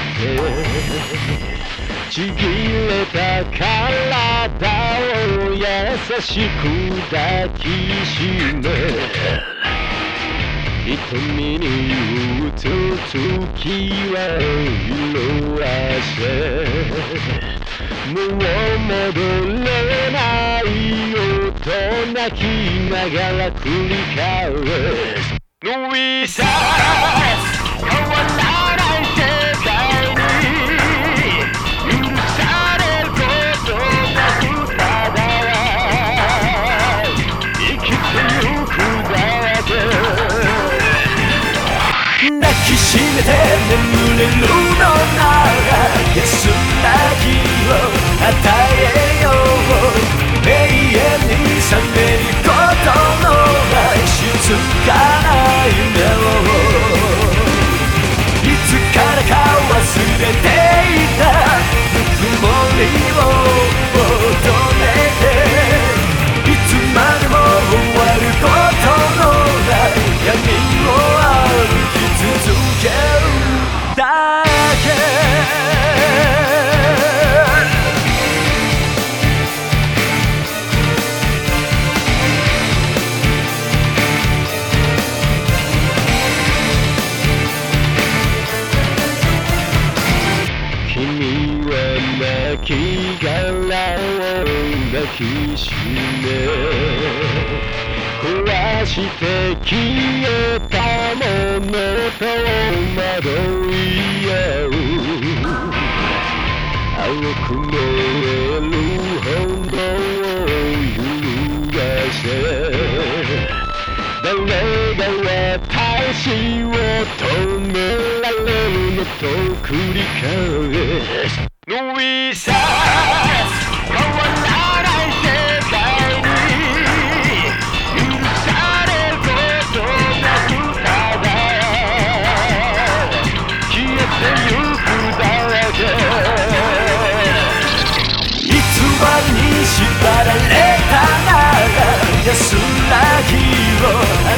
ちぎれた体を優しく抱きしめ瞳に映る月は色あせもう戻れない音泣きながら繰り返すノイサー変わらない世界に許されることなくただ生きてゆくだけ抱きしめて眠れるのなら安らぎを与えよう永遠に覚めることのない静かな夢をいつからか忘れていたぬくもりを求めていつまでも終わることのない闇を歩き続けるだけ君は亡き殻を抱きしめ壊して消えたものと惑い合う青く燃える炎を揺るがせ誰が私を止められるのと繰り返すノイサー変わらない世界に許されることなくただ消えてゆくだけ偽りに縛られたなら安らぎを